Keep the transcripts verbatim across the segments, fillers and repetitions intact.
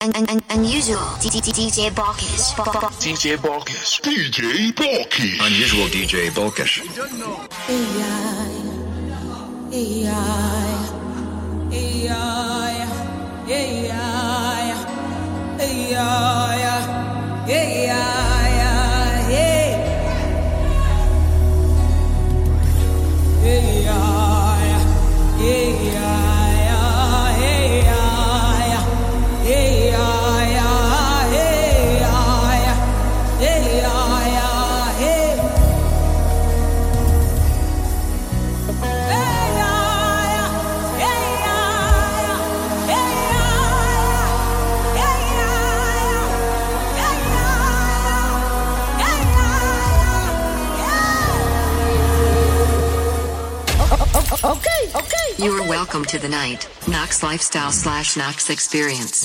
un- un- un- unusual D- D- DJ Balkish. D J Balkish. D J Balkish. Unusual D J Balkish. Okay, okay. You are welcome to the night, Knox Lifestyle slash Knox Experience.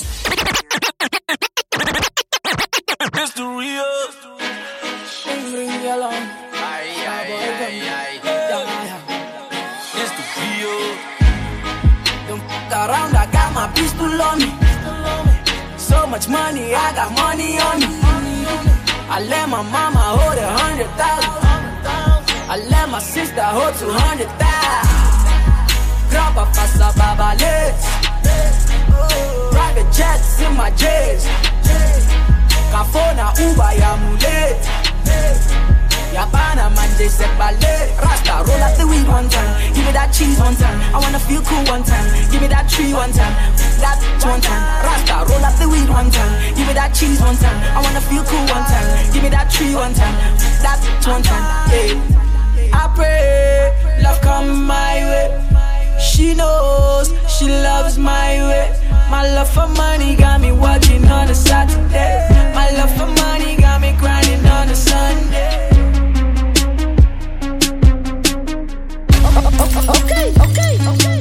It's the real. Ring yellow. Aye, aye, aye, aye. It's the real. Don't f*** around, I got my pistol on me. So much money, I got money on me. I let my mama hold a hundred thousand. I let my sister hold two hundred thousand. Drop a pasta babalets. Private jets in my jets. Cafona Uber ya mulet. Yabana man they said ballet. Rasta roll up the weed one time. Give me that cheese one time. I wanna feel cool one time. Give me that tree one time. That one time. Rasta roll up the weed one time. Give me that cheese one time. I wanna feel cool one time. Give me that tree one time. That one time. Hey. I pray love come my way. She knows she loves my way. My love for money got me working on a Saturday. My love for money got me grinding on a Sunday. Okay, okay, okay.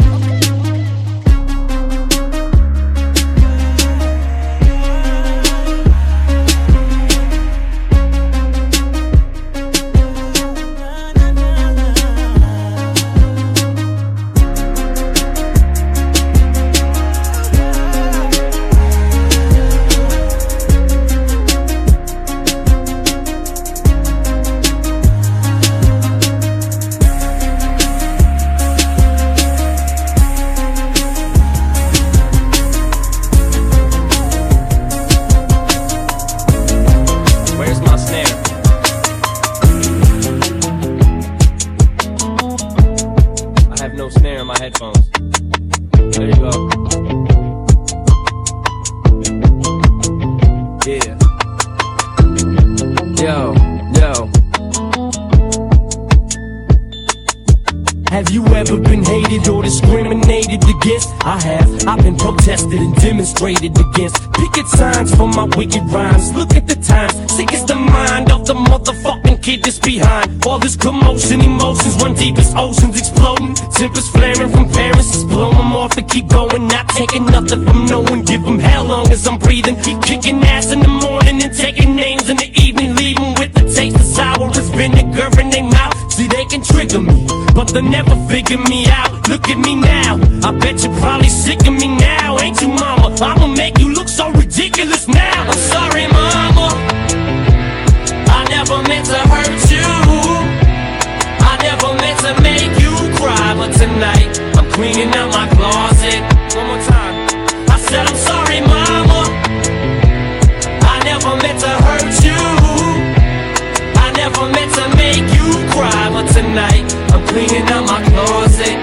I have, I've been protested and demonstrated against. Picket signs for my wicked rhymes. Look at the times, sick is the mind of the motherfucking kid that's behind. All this commotion, emotions run deep as oceans exploding. Tempers flaring from parents, just blow them off and keep going. Not taking nothing from no one, give them hell long as I'm breathing. Keep kicking ass in the morning and taking names in the evening. Leaving with the taste of sour as vinegar in their mouth. See, they can trigger me, but they'll never figure me out. Look at me now, I bet you're probably sick of me now. Ain't you, mama? I'ma make you look so ridiculous now. I'm sorry, mama, I never meant to hurt you. I never meant to make you cry. But tonight, I'm cleaning out my closet. One more time. I said I'm sorry, mama, I never meant to hurt you. I never meant to make you cry. But tonight, I'm cleaning out my closet.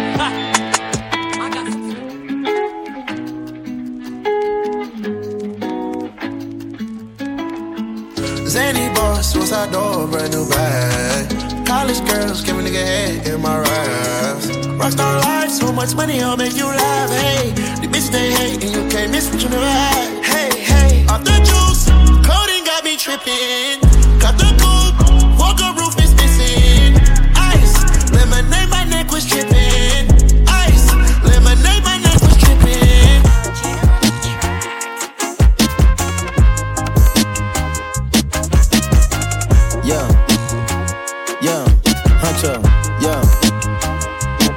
Zany boss, suicide door, brand new bag. College girls, give a nigga head in my raps. Rockstar life, so much money, I'll make you laugh. Hey, the bitch they hate, and you can't miss what you never had. Hey, hey, off the juice, coding got me tripping. Got the coupe, walker roof is missing. Ice, lemonade, my neck was tripping. Ice, lemonade, my neck was tripping. Yeah, yeah, huncho, yeah.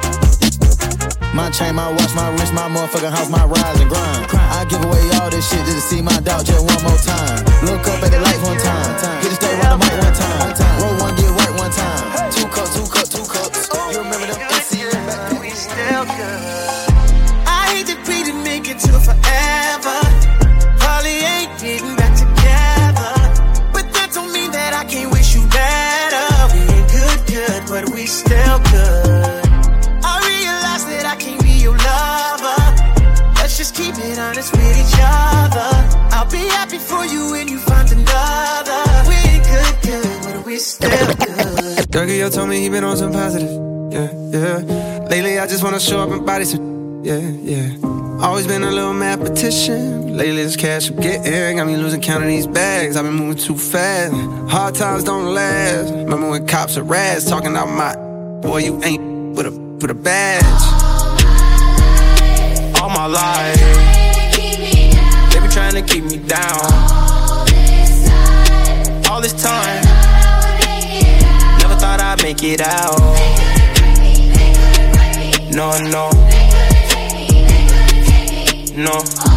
My chain, my watch, my wrist, my motherfucking house, my rise and grind. I give away all this shit need my dog just one more time. Look up at the lights one time. Hit the stage on the mic one time. Roll one, get right one time. Two cups, two cups, two cups. You remember them M C in back? We still good. I hate to be to make it to forever. Probably ain't getting back together, but that don't mean that I can't wish you better. We ain't good, good, but we still good. I realize that I can't be your lover. Let's just keep it honest with each other. I'll be happy for you when you find another. We ain't good, good, but we still good. Dougie, yo told me he been on some positive. Yeah, yeah. Lately I just wanna show up and body some. Yeah, yeah. Always been a little mathematician. Lately this cash I'm getting got me losing count of these bags. I've been moving too fast. Hard times don't last. Remember when cops are rats talking about my boy, you ain't with a with a badge. All my life they been trying to keep me down. All this time never thought I'd make it out. No, no, no.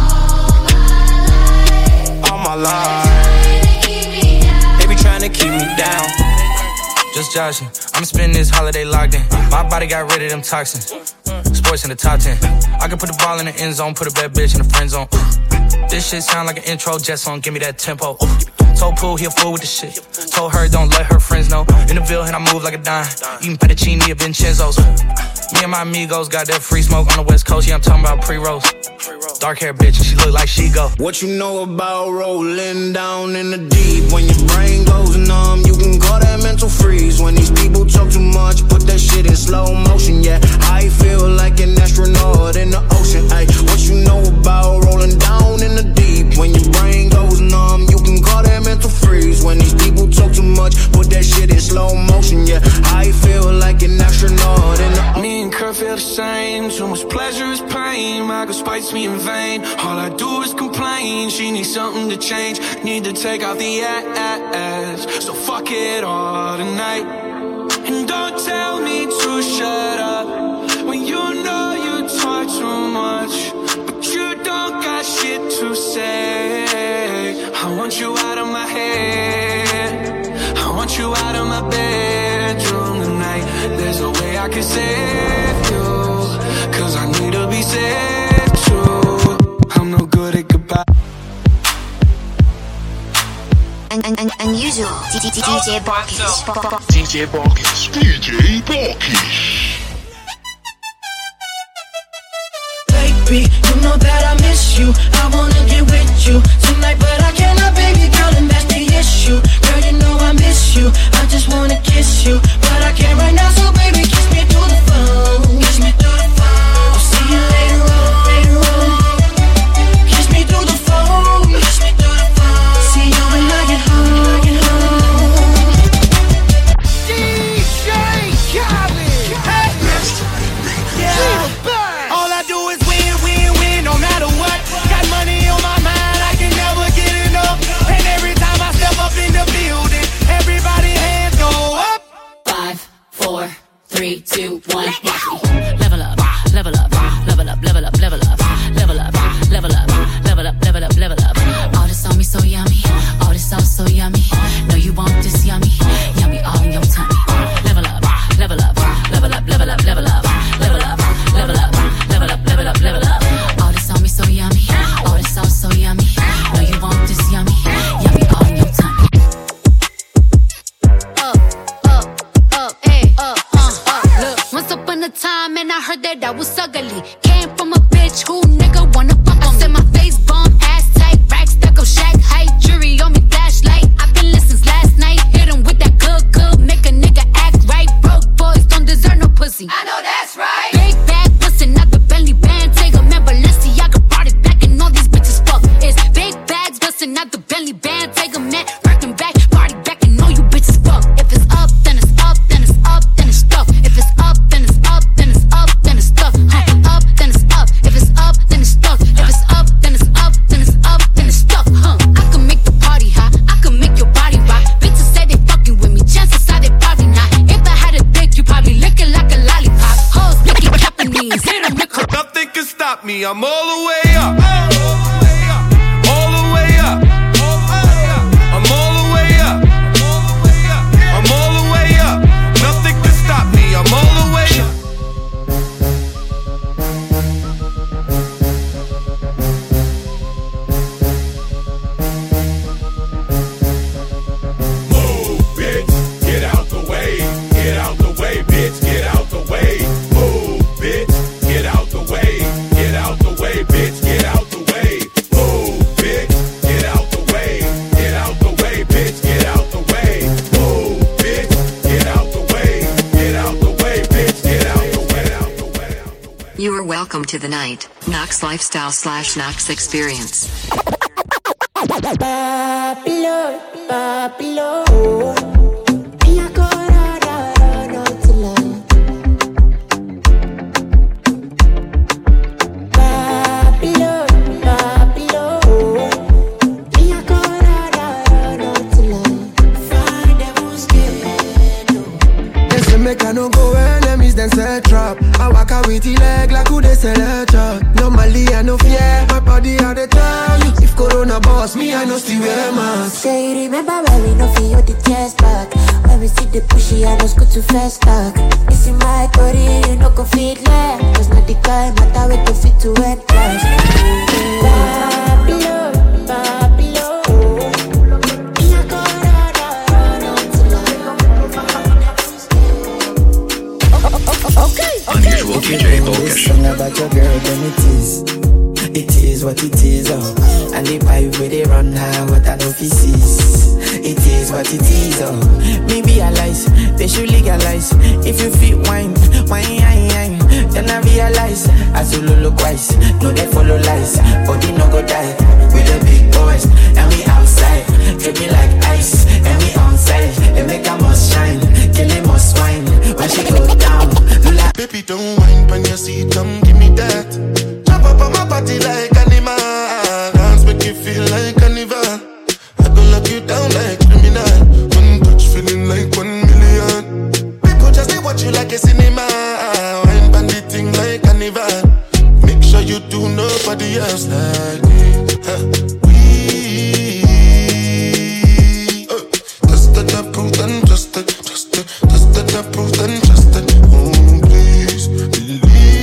All my life they be trying to keep me down. Just joshing, I'm spending this holiday locked in. My body got rid of them toxins. Sports in the top ten. I can put the ball in the end zone, put a bad bitch in the friend zone. This shit sound like an intro jet song, give me that tempo. Told Pooh he a fool with the shit. Told her don't let her friends know. In the Ville and I move like a dime. Eating fettuccine at Vincenzo's. Me and my amigos got that free smoke on the west coast. Yeah, I'm talking about pre-rolls. Dark hair bitch and she look like she go. What you know about rolling down in the deep? When your brain goes numb, you can call that mental freeze. When these people talk too much, put that shit in slow motion. Yeah, I feel like an astronaut in the ocean. Ay, what you know about rolling down in the deep? When your brain goes numb, you can call that mental freeze. When these people talk too much, put that shit in slow motion. Yeah, I feel like an astronaut in the ocean. Me and Kurt feel the same. Too much pleasure is pain. My girl spites me in vain. All I do is complain. She needs something to change. Need to take out the ass. So fuck it all tonight. And don't tell me to shut up when you know you talk too much, but you don't got shit to say. I want you out of my head. I want you out of my bedroom tonight. There's no way I can save you, cause I need to be saved too. I'm no good at goodbye. Un- un- un- unusual D J Balkish. D J Balkish. D J Balkish. Baby, you know that I miss you. I wanna get with you tonight, but I cannot, baby girl, and that's the issue. Girl, you know I miss you. I just wanna kiss you, but I can't right now. So baby, kiss me through the phone. Kiss me through the phone. I'll see you later on, later on. Kiss me through the phone. Kiss me through the phone. See you when I get home. Get home. D J Khaled. Hey. Yeah. All I do is win, win, win, no matter what. Got money on my mind, I can never get enough. And every time I step up in the building, everybody hands go up. Five, four, three, two, one. Level up, level up, level up, level up, level up, level up, level up, level up, level up, level up. All this on me so yummy, all this sauce so yummy. No, you want this yummy, yummy all in your tummy. Level up, level up, level up, level up, level up, level up, level up, level up, level up, level up. All this on me so yummy, all this sauce so yummy. No, you want this yummy, yummy all in your tummy. Up, up, up, hey, up, uh, uh. Look, once upon a time, and I heard that I was ugly. Came from a bitch who nigga wanna fuck on me. Said my face bomb, ass tight, rack stuck up, shack height, jury on me, flashlight. I've been listening since last night. Hit him with that good, good, make a nigga act right. Broke boys don't deserve no pussy. I know that's right. Big bag bustin' out the belly band, take a man Balenciaga brought it back, and all these bitches fuck. It's big bags bustin' out the belly band, take a man working back, party back, and all you bitches fuck. If it's up, then it's up, then it's up, then it's stuck. If it's up, then it's up, then it's up, then it's stuck. Huh? Up, then it's up. If it's up, then it's stuck. If it's up, then it's up, then it's up, then it's stuck. Huh? I can make the party hot, I can make your body rock. Bitches say they fucking with me, chances are they probably not. If I had a dick, you probably lick it like a lollipop. Hoes licking Japanese, hit 'em with her. Nothing can stop me, I'm all the way up. All the way to the night, Knox Lifestyle slash Knox Experience. Babylon, Babylon. Me a go ra ra ra ra till I. Babylon, Babylon. Me a go ra ra ra ra till I. Find them who's scared. They say make I no go enemies then set trap. I walk out with the leg like who they sell a truck. Normally I no fear, my body I dey tell you. If Corona boss me, I no still wear mask. Say remember when we no feel the chest back. When we see the pushy, I no go too fast back. It's in my body, you no go fit like. Cause not the guy matter with the fit to end class. Babylon, Babylon. Me a go ra ra ra ra till I. Okay, Unusual D J Bokish. Song about your girl, then it is. It is what it is, oh. And the pipe where they run high, what I know fi sees. It is what it is, oh. Me realize, they should legalize. If you fit wine, wine, wine, wine. Then I realize, as you look wise, no they follow lies. Body no go die, with the big boys. And we outside, treat me like ice. And we outside, they make a must shine. Kill him must wine, when she go down. Lula. Baby, don't whine when you see come give me that. Up on my body like animal. Dance make you feel like carnival. I gon' lock you down like criminal. One touch feeling like one million. People just they watch you like a cinema. Wine bandit thing like carnival. Make sure you do nobody else like me. Huh. We uh, just that I prove and just that, just that, just that I prove and just that. Oh please believe.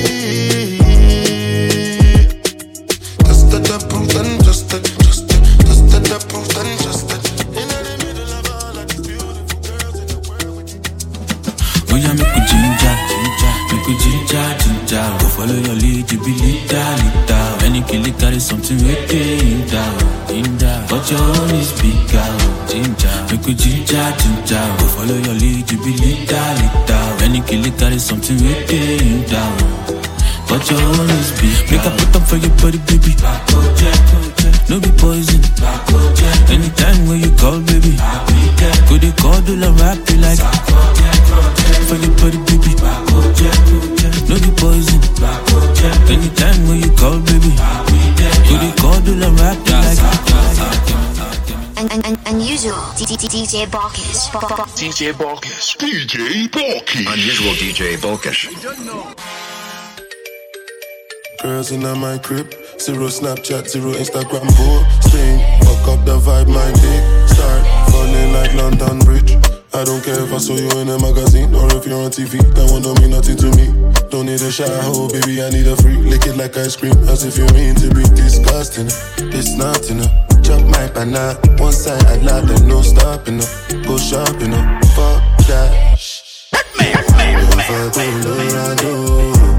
Go follow your lead, you be leader, leader. When you kill it, carry something with it, ginger. But your own is bigger, ginger. Make you ginger, ginger. Go follow your lead, you be leader, leader. When you kill it, carry something with it, but your own is bigger. Make a put up for your body, baby. No be poison. Anytime when you call, baby. Go they call, do la rap, you like. For your body, baby. No be poison. Anytime when you call, baby. Go they call, do la rap, you like. Un- un- un- unusual D J D J Bokish. D J Bokish. D J Bokish. Unusual D J Bokish. Girls in my crib, zero Snapchat, zero Instagram posting. Fuck up the vibe, my dick start falling like London Bridge. I don't care if I saw you in a magazine or if you're on T V. That one don't mean nothing to me. Don't need a shower, oh baby, I need a freak. Lick it like ice cream, as if you mean to be disgusting. It's not enough. Chop my banana, one side I lie, then no stopping up. Go shopping up, fuck that. Me, me, me, me.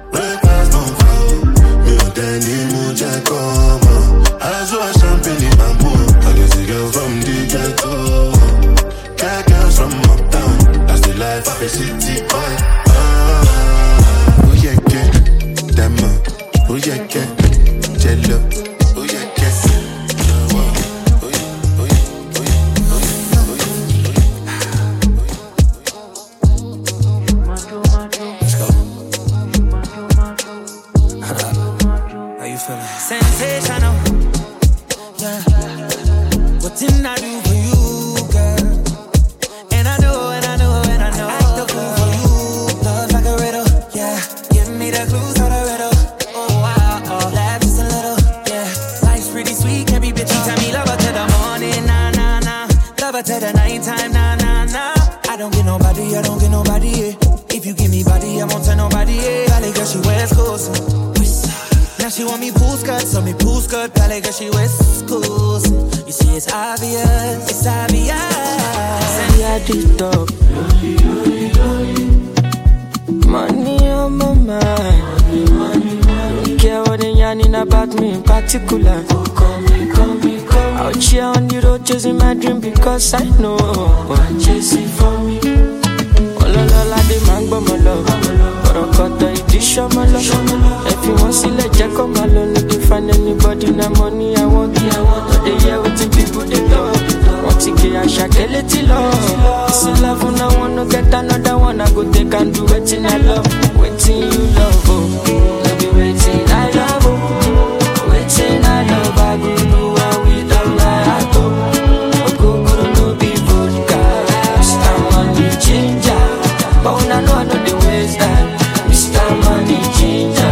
Danny Muja come as well champagne in bamboo. I guess the girl from the ghetto, cat girls from uptown. That's the life of a city boy. Ah, oh yeah, yeah, damn, oh yeah, yeah, jello, oh yeah, yeah. Sensational, yeah. What didn't I do for you, girl? And I know, and I know, and I know. Act the fool for you, love like a riddle, yeah. Give me the clues for the riddle. Oh wow, oh, laugh just a little, yeah. Life's pretty sweet, every bitch you tell me love her to the morning, nah nah nah. Love her to the nighttime, nah nah nah. I don't get nobody, I don't get nobody, yeah. If you give me body, I won't tell nobody, yeah. Valley girl, she wears clothes. Now she want me pool skirt, so me pool skirt, ballet girl, she wears schools. You see, it's obvious, it's obvious. See, I did talk. Money on my mind. Don't care what they yarning about me in particular. Out here on the road chasing my dream because I know what chasing for me. All la la, the man, but my love. But I got the idea. she show my love. If you want see let Jack come alone, if you find anybody na money I want, I want. They hear what the people they talk. Want to get a shake a little love. It's a love when I wanna get another one. I go take and do waiting I love, waiting you love. Oh, no be waiting I love. Oh, waiting I love. I go do what we don't like. Oh, go go no be vodka. Mister Money Ginger, but when I know I know the ways that Mister Money Ginger.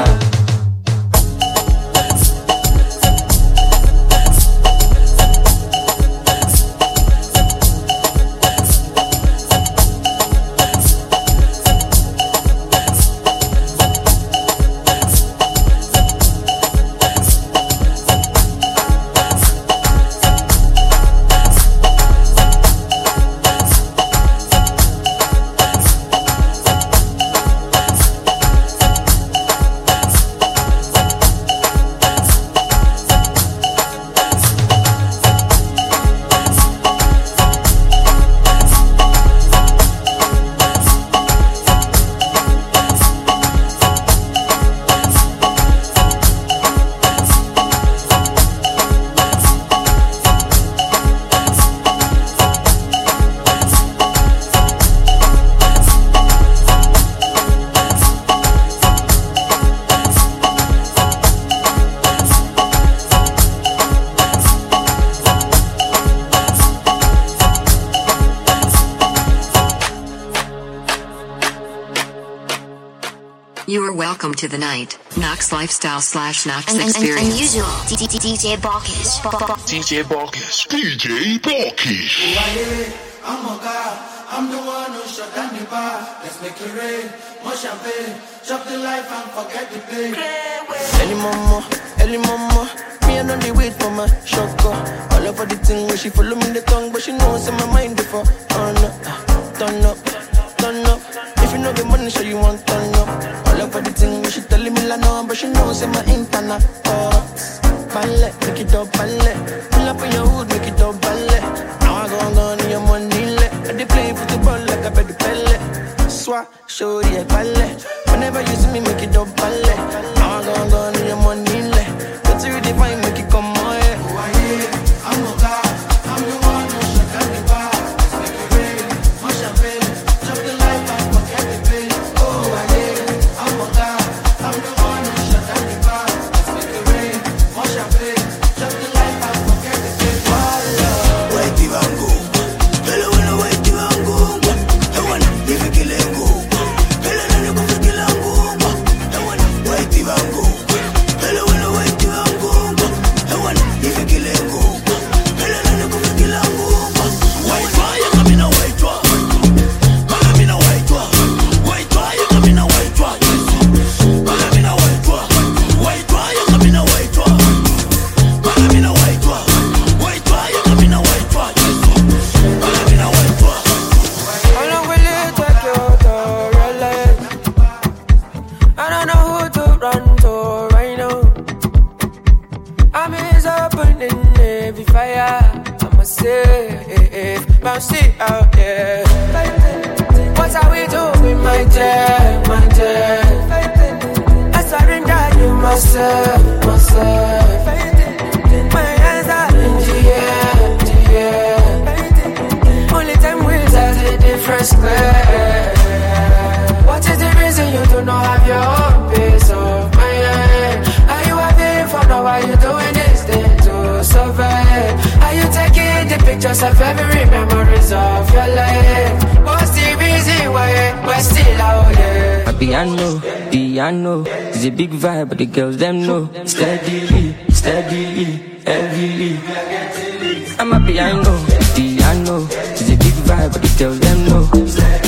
You are welcome to the night. Knox Lifestyle slash Knox And, and, and Experience. unusual. D D D J Balkish. D J Balkish. D J Balkish. I'm a god. I'm the one who shut down the bar. Let's make it rain. More champagne. Chop the life and forget the pain. Early mama, early mama. Me and only wait for my shocker. All over the thing where she follow me the tongue, but she knows in my mind before. Oh no, turn up, turn up. If you know the money, so you want turn up. All over the thing where she telling me la no, but she knows in my internet. Oh, ballet, make it up, ballet. Pull up in your hood, make it up, ballet. Now I go on, go on in your money, let. I dey play football like a baby pele. Swat, show the ballet. Whenever you see me, make it up, ballet. Now I go on, go on in your money, let. But you define, make it come on, yeah. Oh, I hear, I'm a god. I'm the one who shut down the bar. Let's make it rain. More champagne. Chop the life and forget the pain. Oh, I hear, I'm a god. I'm the one who shut down the bar. Let's make it rain. More champagne. Chop the life and forget the pain. Wait, Ivango. Hello, hello, wait, Ivango. I wanna leave a killing. Hello, hello, go for killing. I wanna wait, Ivango. Hello, hello, wait, Ivango. I wanna leave a killing. Hello, hello, go for killing. White fire, come in a white one. Come in a white one. White fire, come in a white one. Come in a white one. White fire, come in a white one. Come in a white one. White fire, come in a white one. Come in a white one. How long will it take you to realize? I don't know who to run to right now. I'm is opening every fire. I'm a safe, but I'm still out there. What are we doing, my dear, my dear? I surrender you myself, myself. My hands are in the air, the air. Only time will tell the difference clear. What is the reason you do not have your own peace of mind? Are you having fun or are you doing this thing to survive? Are you taking the pictures of every memories of your life? What's the reason why we're still out here? A piano, piano is a big vibe, but the girls them know. Steadily, steadily, heavily. I'm a piano, piano is a big vibe, but the girls them know.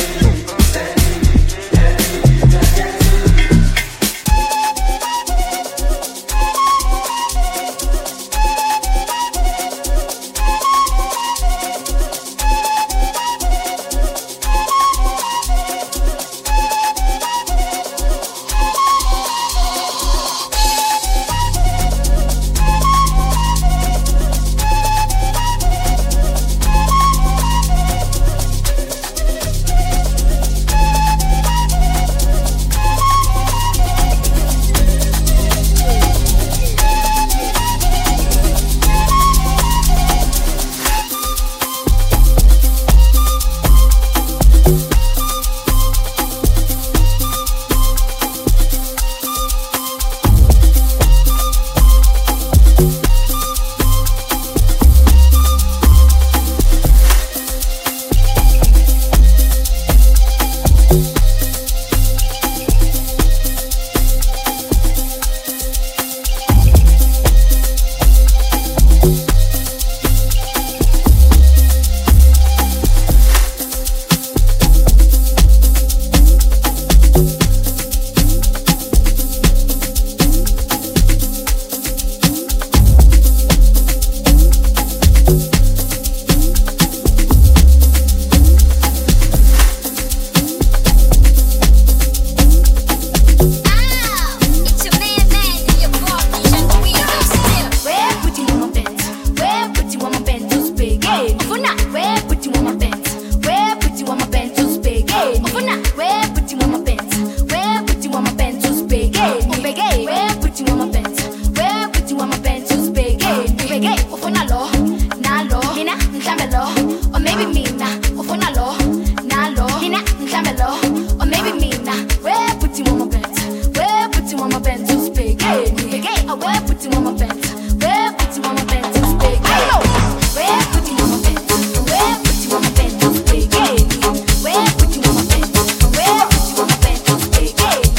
Bege, ufuna lo, nalo. Mina, mhlambe lo, or maybe mina. Ufuna lo, nalo. Mina, mhlambe lo, or maybe mina. Where put you on my bed? Where put you on my bed to speak? Bege, or where put you on my bed? Where put you on my bed to speak? Where put you on my bed? Where put you on my bed to speak? Where put you on my bed? Where put you on my bed to speak?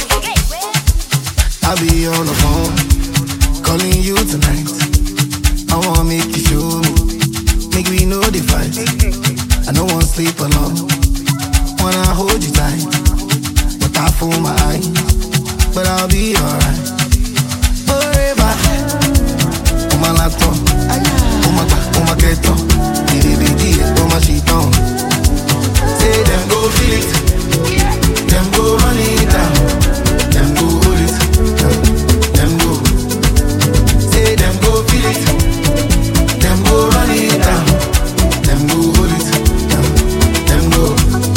I'll be on the phone, calling you tonight. I wanna make you show me, make we know the fight. I don't wanna sleep alone, wanna hold you tight, but I fool my eyes, but I'll be alright. Forever, on my laptop, on my on my keto, D V D, on my sheet on. Say them go feel it, them go run it down, them go hold it, them go. Say them go feel it, them go run it down, them go hold it, them go.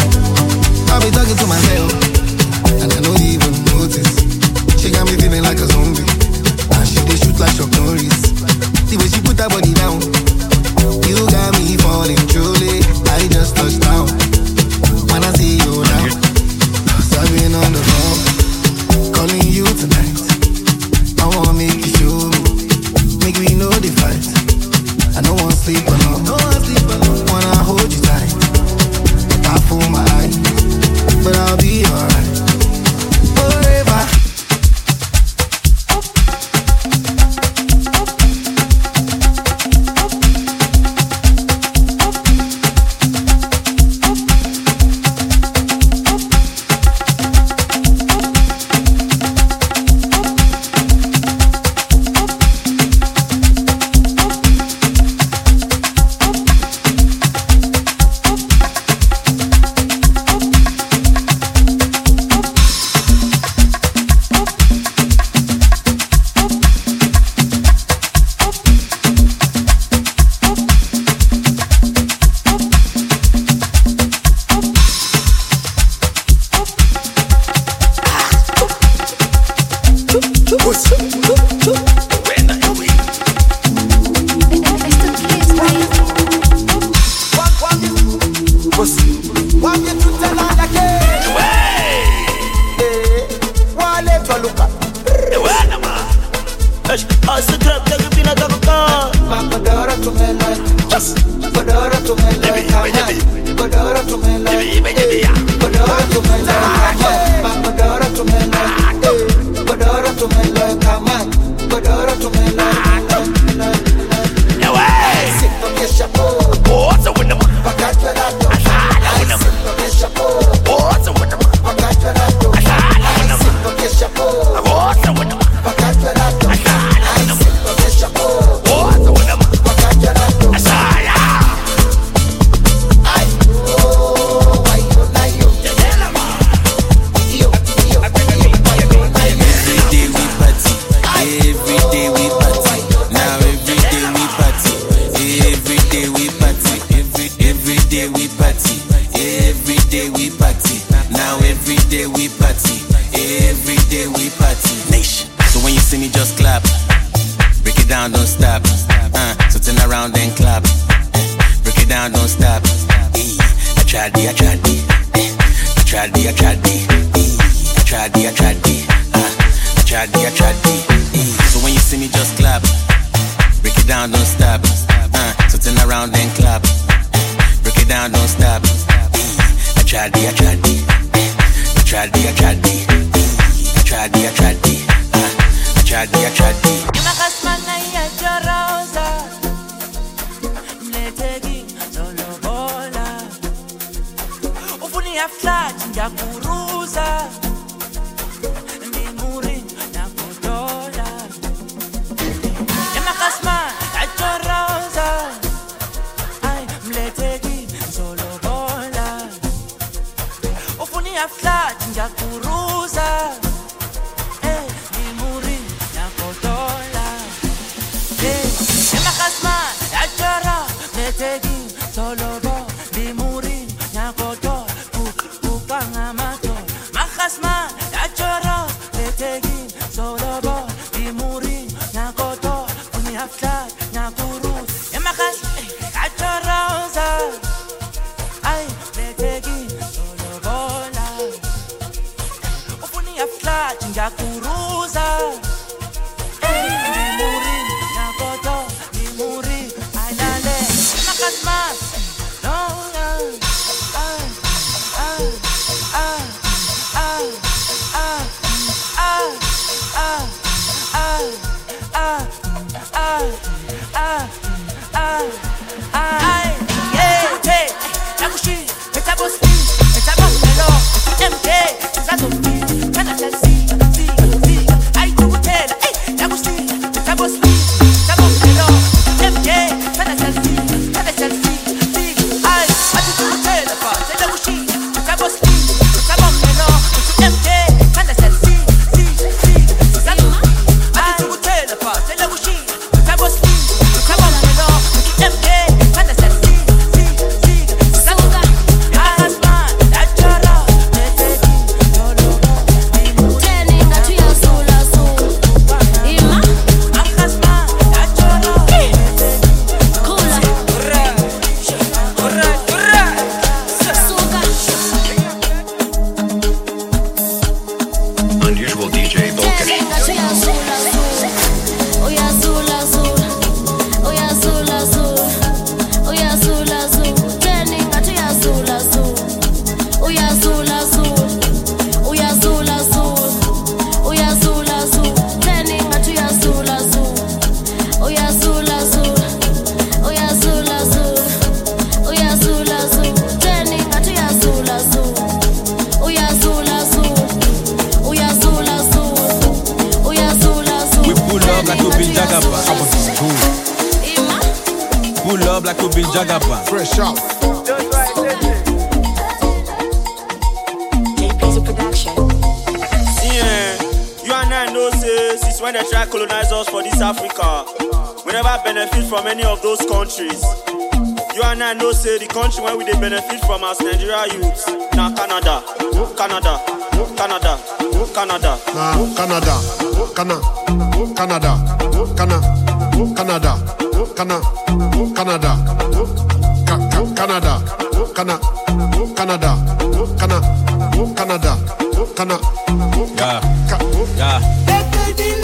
I'll be talking to myself, and I don't even notice. She got me feeling like a zombie, and she dey shoot like Chuck Norris. The way she put her body down, you got me falling truly. I just touched down when I see you now. So I've been on the phone, calling you tonight. I wanna make you show me, make we know the fight. I don't wanna sleep alone, don't wanna sleep alone. Wanna hold you tight, I fool my eyes, but I'll be alright. Forever. Solo bo, di muri, nyakoto, bukang amato, makas nyakuru, emakas, achorosa. Ay, letegi, solobola. Ufuni ya flat, nyakuruza. Ay, nimuri, nyakoto, nimuri, ailale, emakas mas. No, yeah. Ay, ay, ay, ay, ay, ay, ay, ay, ay, ay, ay, ay, ay, yeah, hey, nakushi, metabosti, metabomelo, M K, zatombi, kana chasi, si, si, ay tukutela, hey, nakushi, metabosti, metabomelo, M K, kana chasi, kana chasi, si, ay, ati tukutela pa, nakushi, metabosti, metabomelo, M K, kana chasi, si, si, zatombi, ati tukutela pa, nakushi, metabosti, metabomelo, M K, kana chasi, si, si, zatombi, asman, achara, neteki, yolo, Teninga tuyazula zula. Ima akasman, achara, kula Alright, alright. suga. Unusual D J Bokish. Teninga tuyazula zula. Uyazula zula. Uyazula zula. Uyazula zula. Teninga tuyazula zula. Uyazula zula. Uyazula zula. Uyazula zula. Teninga tuyazula zula. Uyazula zula. Uyazula zula. Uyazula zula. Teninga tuyazula zula. Uyazula zula. Uyazula zula. Uyazula zula. We pull up like we been Jagaba. Ima Pull up like we been Jagaba. Fresh out. See, eh, you and I know, say, since when they try to colonize us for this Africa, we never benefit from any of those countries. You and I know, say, the country where we they benefit from as Nigeria youths, now Canada, Canada, Canada, Canada. Nah, Canada, Cana, Canada, Cana, Canada, Cana, Canada, Ca- Ca- Canada, Cana, Canada, Cana, Canada, Cana, Yeah, Ca- yeah.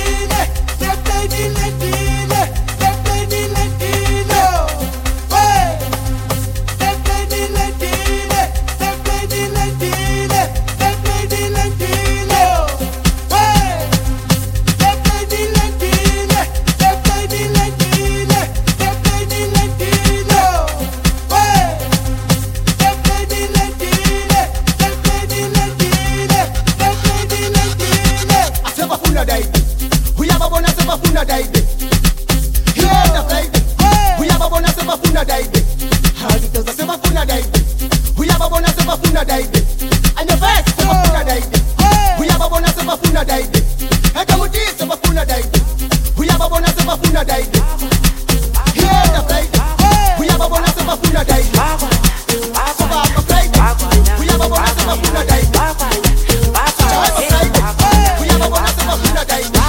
Asebafuna daide. Uyababona sebafuna daide. Hiyenda daide. Uyababona sebafuna daide. Hazitoza sebafuna daide. Uyababona sebafuna daide. Anyavesi sebafuna daide. Uyababona sebafuna daide. Hekamuti sebafuna daide. Uyababona sebafuna daide. Hiyenda daide. Uyababona sebafuna daide. Sebaba daide. Uyababona sebafuna daide. Chaiba daide. Uyababona sebafuna daide.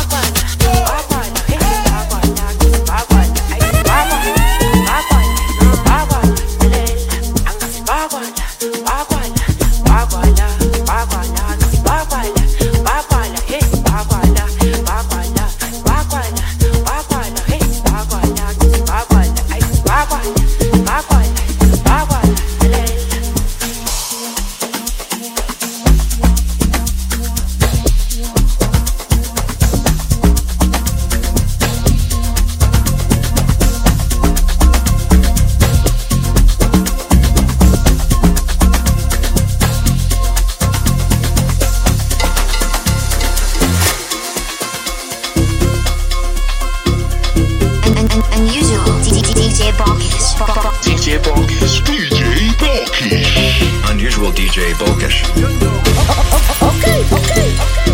Un- un- Unusual D J Bokish. D J Bokish. D J Bokish. Unusual D J Bokish. Okay, okay, okay.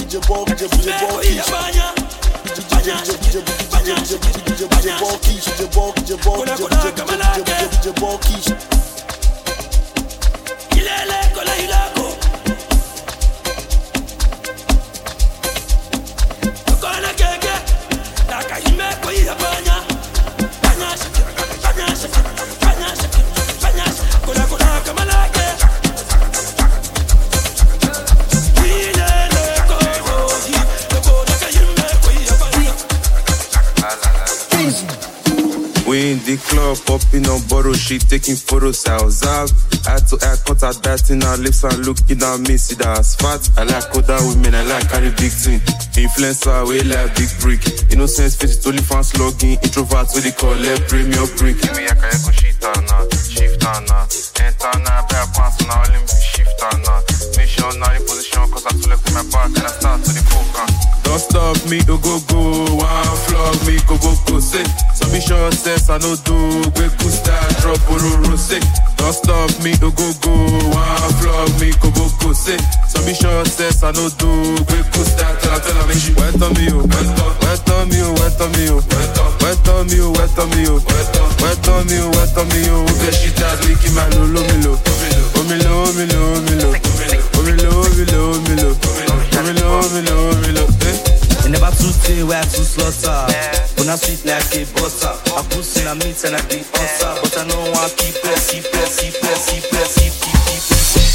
D J Bulky, D J Bulky. D J Bulky, D J Bulky, D J Bulky, D J Bulky. Ilele kola ilako. Kona keke, nakahime kwa ihapanya. Panya shakira, panya shakira, panya shakira, panya shakira. Kola kola kamalake. Ilele kohi, kona kahime kwa ihapanya. We in the club, popping on bottle shit, taking photos ourselves. Had to act, cut out that in our lips and looking at me, see that as fat. I like other women, I like carry big thing. Influencer, we like big brick. Innocence, face only fans logging. Introverts, what they call it, premium brick. Me, I can go shit on now, shift on now. Enter now, bear pants on now, let me shift on now. Make sure now in position, cause I too left in my back and I start to the focus. Don't stop me, go go go, one flog me, go go go, say. So be sure, says I know do, we could start, drop, or say. Don't stop me, go go go, one flog me, go go go, say. So be sure, says I know do, we could start, tell her, tell her, make she wet on me, oh, wet on me, oh, wet on me, oh, wet on me, oh, wet on me, oh, wet on me, oh, wet on me, oh, get shit out, making my lolo, milo, oh, milo, milo, milo, oh, milo, milo, milo, oh, milo, milo, milo, eh. You never too stay where I too slaughter. When I sweet like a butter, I put in a meat and I be butter. But I know I keep it, keep it, keep it, keep it, keep it, keep it.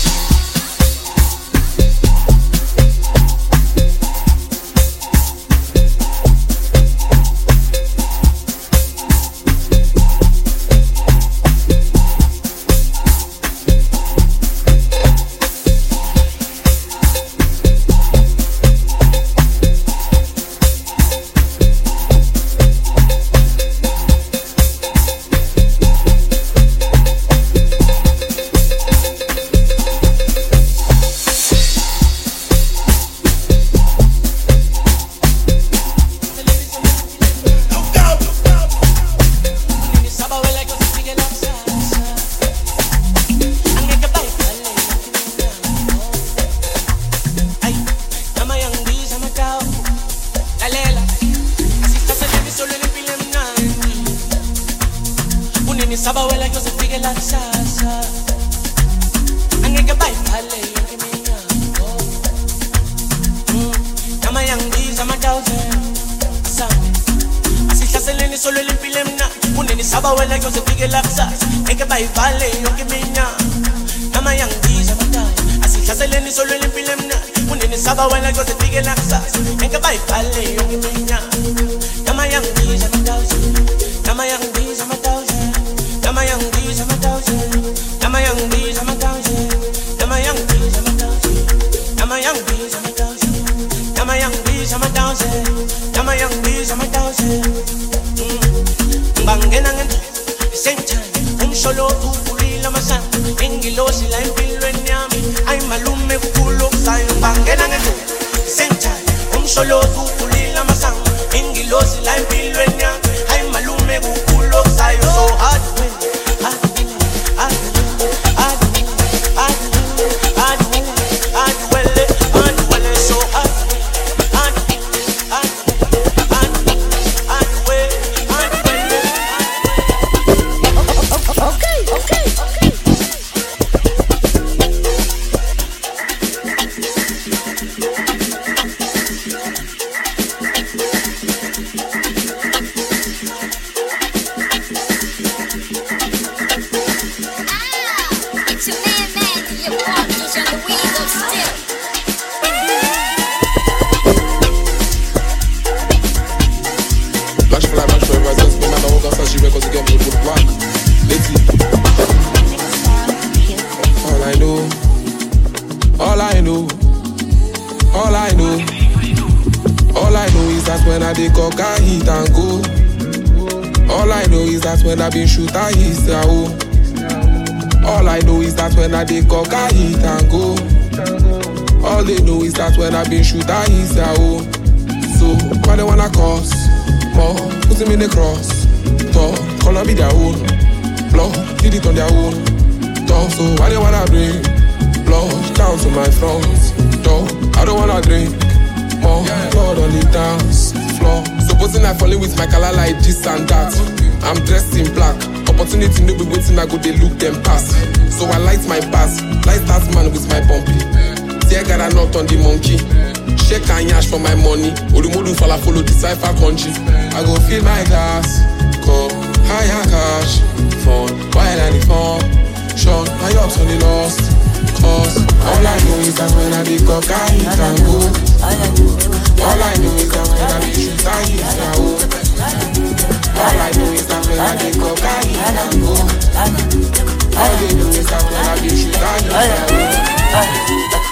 Supposing I falling with my color like this and that. I'm dressed in black. Opportunity no be waiting, I go they look them pass. So I light my pass, light that man with my bumpy. See I got a knot on the monkey. Shake and yash for my money. Olumodu fala follow the cipher country. I go fill my glass, go higher cash, phone, while I the phone. Sean, my ups on the lost. Cause all I know is that when I be cocaine can go. All I know is that when I be shoot I use now. All I know is that when I be cocaine can go. All they know is that when I be shoot I use now.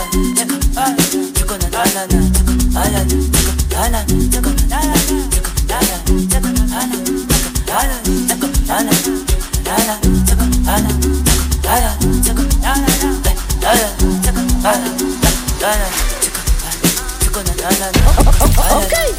Okay,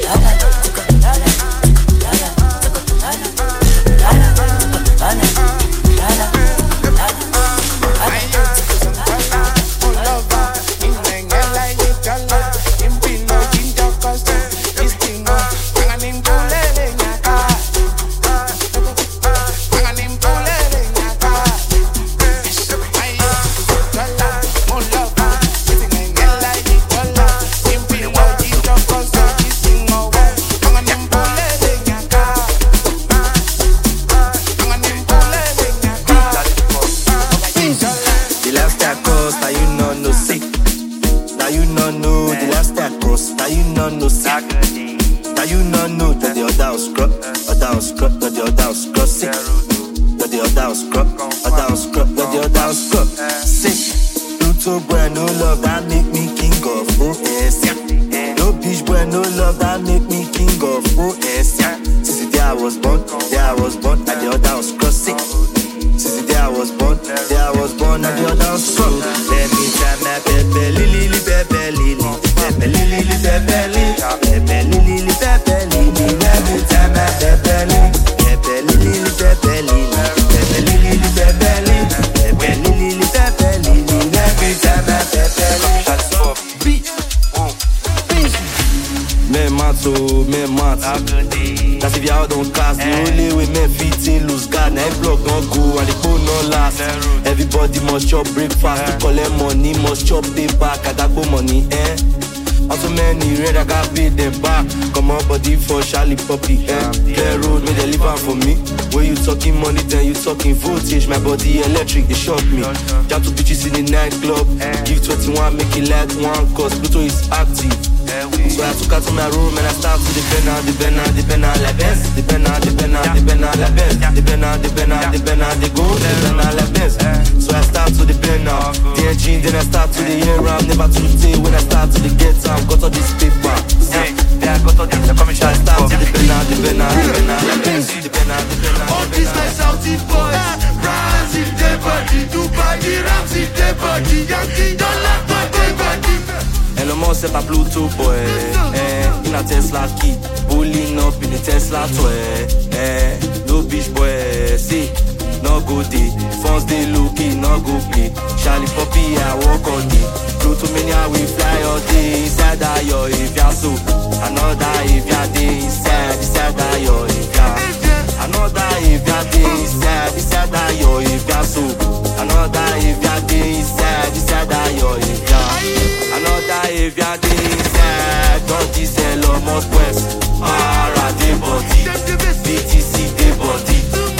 Puppy, eh? Clear road, me they live on for me. When you talking money, then you talking voltage. My body electric, they shock me. Jam two bitches in the nightclub. Give twenty-one, make it like one, cause Pluto is active. So I took her to my room and I start to depend on, depend on, depend on like this. Depend on, depend on, depend on like this. Depend on, depend on, depend on, they go, depend on like this. So I start to depend on the engine, then I start to the air round. Never to the when I start to the get time. Got all this paper. Yeah, I got all this commission. I start to depend on, depend on, depend on like this. Depend on, depend on. All these nice Saudi boys, brands in their body, Dubai, Rams in their body, Yankee, don't laugh my body. And no more set a Bluetooth boy, eh? In a Tesla key, pulling up in the Tesla toy, eh? No bitch boy, see, no go day. Phones they looking, no go play. Charlie Poppy, I walk all day. Pluto mania, we fly all day. Inside that yo, if ya so. Another if ya day inside, inside that yo, if ya. Another if ya day inside, inside that yo, if ya so. Another if ya day inside, inside that yo, if ya. Another if ya day inside, don't diesel almost west. Para de body, B T C de body,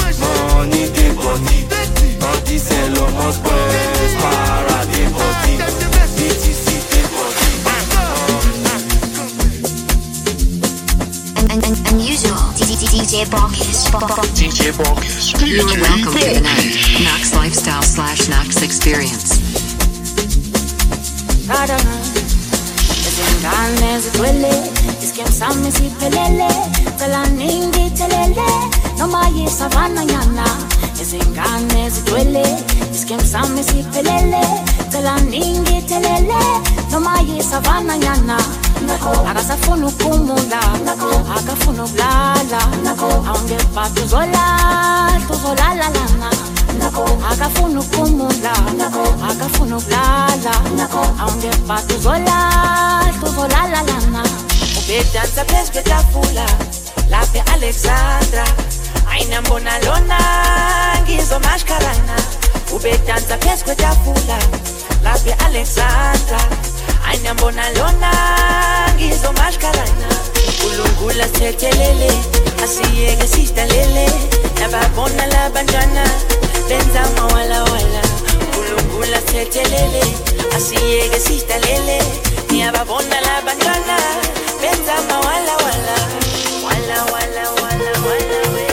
money de body. Don't diesel almost west. Para de body, B T C de body. Un- un- Unusual D J Bockish. D J Bockish. You are welcome to the night. Knox Lifestyle slash Knox Experience. Zingane zigcwele iskemsami siphelele cela ningithelele noma yisavana nyana izingane zigcwele iskemsami siphelele cela ningithelele noma yisavana nyana akasafuna ukumula akafuna ukulala awungepha tuzola tuzolala lana akafuna ukumula akafuna ukulala awungepha tuzola tuzolala lana Ubedanza phezu kwetafula lapha e-Alexandra ayinambona lona ngizomashkarana. Ubedanza phezu kwetafula lapha e-Alexandra ayinambona lona ngizomashkarana. Kulungula sethelele asiyeke sidalele nababona labantwana benza mawala wala. Kulungula sethelele asiyeke sidalele nababona labantwana benza mawala wala wala wala wala wala we.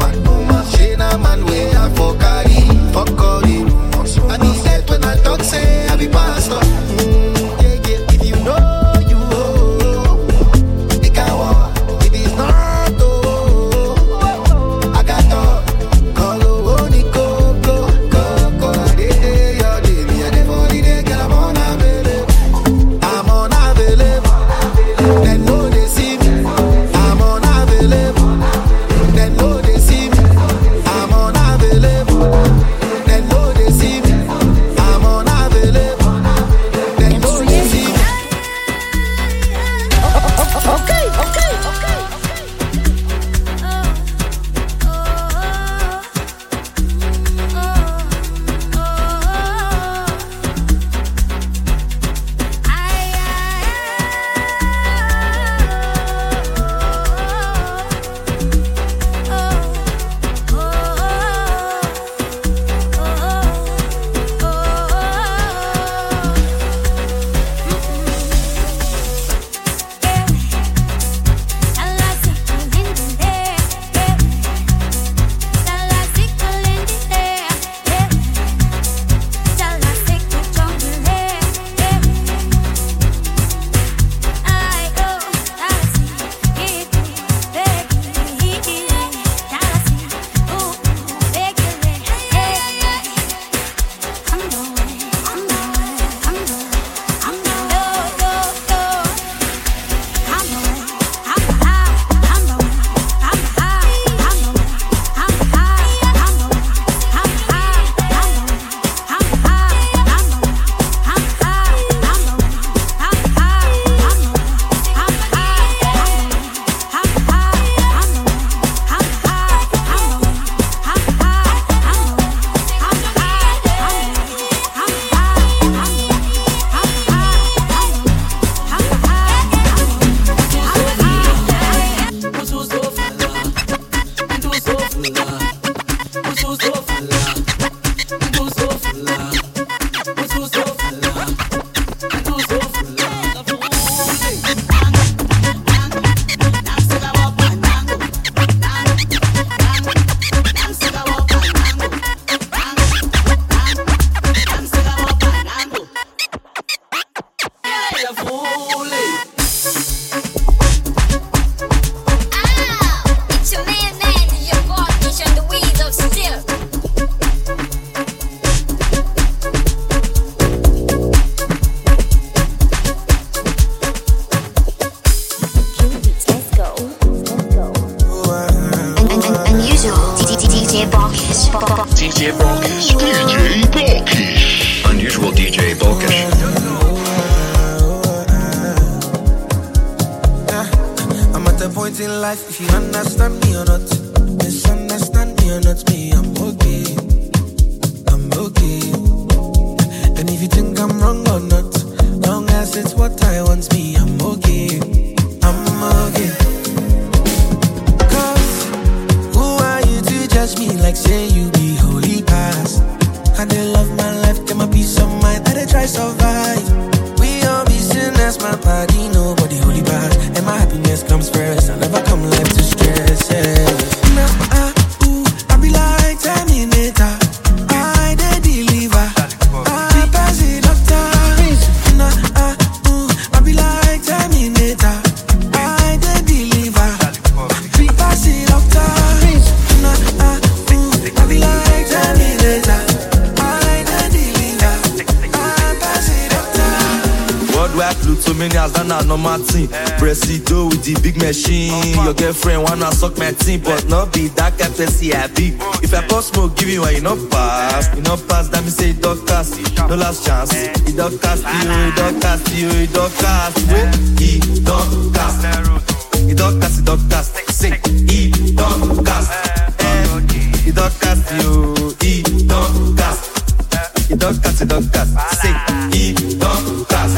Say Cause it's what I want me, I'm okay. I'm okay. Cause who are you to judge me like say you be holy past? I dey love my life, get my peace of mind, I dey try survive. We all be sinners, my body, nobody holy past. And my happiness comes first, I never come life to stress, yeah. Now I, ooh, I be like Terminator, I dey deliver, I pass it up time. Now I, ooh, I be like Terminator, I dey deliver, I pass it up time. Now I, ooh, I be like Terminator, I dey deliver, I pass it up time. Worldwide Pluto many has done a normal thing. Presido with the big machine. Your girlfriend wanna suck my team, but not be that kind of see I be. If I post smoke, give you one, you not pass. You not pass, that me say it don't cast. No last chance. It don't cast you, it don't cast you, it don't cast. Wait, it don't cast. It don't cast, it don't cast. Say, it don't cast. Eh, it don't cast you, it don't cast. It don't cast, it don't cast. Say, it don't cast.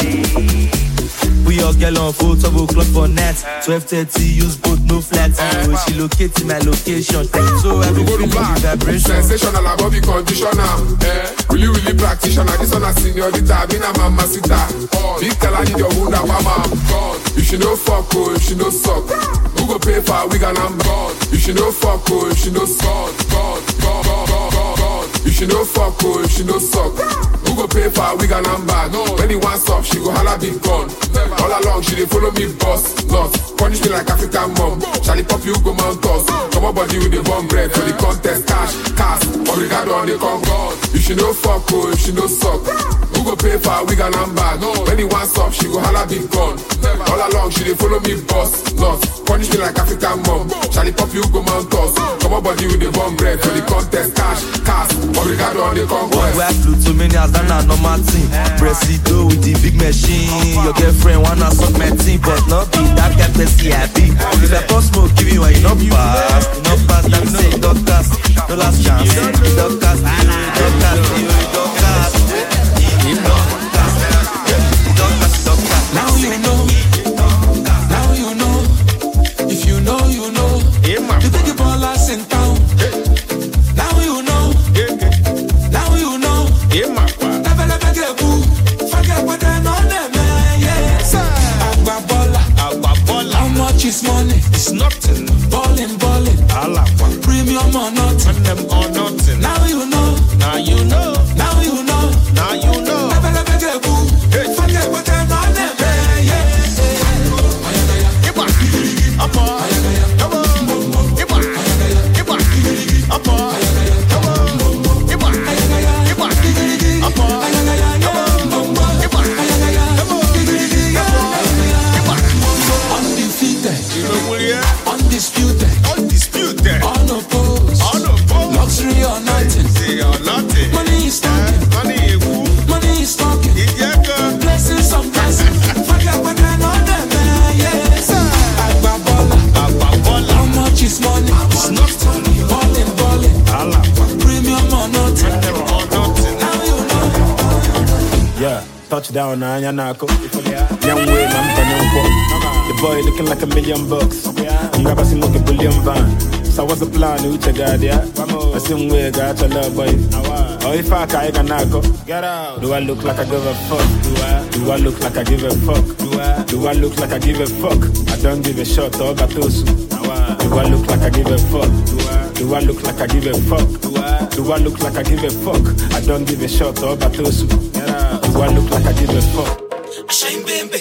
We all get on full twelve o'clock for net. twelve thirty, use both, no flats. Oh, she located my location. So every feeling is vibration. Sensational, a body conditioner. Eh, really, really practitioner. This one a seniorita, I mean a mama sita. Big tell I need your wound up, mama. Gone. You should know fuck, oh, you should know suck. Who go pay for a wig and I'm gone. You should know fuck, oh, you should know gone, gone, gone, gone, gone, gone, gone. You should know fuck, oh, you should know suck. Who go pay for a wig and I'm bad. When he wants up, she go holla big gun. All along, she dey follow me boss, not punish me like African mom. Charlie pop you go mount us. Come on body with the bomb bread for the contest, cash, cast, obrigado on the concord. You should know fuck, oh, you should know suck. Who go pay for a wig and I'm bad. When he wants up, she go holla big gun. All along, she dey follow me boss, not punish me like African mom. Charlie pop you go mount us. Come on body with the bomb bread for the contest, cash, cast, obrigado on the concord. Worldwide Pluto many has done a normal thing. Presido with the big machine. Your girlfriend wanna suck my team, but not be that kind of C I B. If I post smoke, give you one, you not pass. You not pass, that me say it don't cast. No last chance. It don't cast, it don't cast, it don't cast. It don't cast, it don't cast, it don't cast. Now you know, now you know. If you know, you know. The big ballers in town. Now you know, now you know. Never, never get boo. Forget what they know them, yeah. Agba baller, how much is money? It's nothing. Ballin', ballin', premium or nothing. Them or nothing. Now you know, now you know, now you know, now you know. Never, never get boo. Forget what they know them, yeah. Up on, come on, hip hop, hip hop, up on, come on, hip hop, hip hop, up on, hip hop, hip hop, undefeated, undisputed, undisputed, unopposed, unopposed, luxury or nothing, or nothing. Money is talking, money is who, money is talking, blessings on blessings, forget what I know them, yes. How much is money? It's nothing. Ballin', ballin', premium or nothing. Now you know. Yeah, touchdown na Yanako. Young way, man, the boy looking like a million bucks. I'm never seen looking billion van. So what's the plan? Who check out there? I see way, got your love boy. Oh, if I can't get out. Do I look like I give a fuck? Do I? Do I look like I give a fuck? Do I? Do I look like I give a fuck? I don't give a shot. Oh, Gatosu. Do I look like I give a fuck? Do I? Do I look like I give a fuck? Do I? Do I look like I give a fuck? I don't give a shot. Oh, Gatosu. Do I look like I give a fuck? Shame, baby.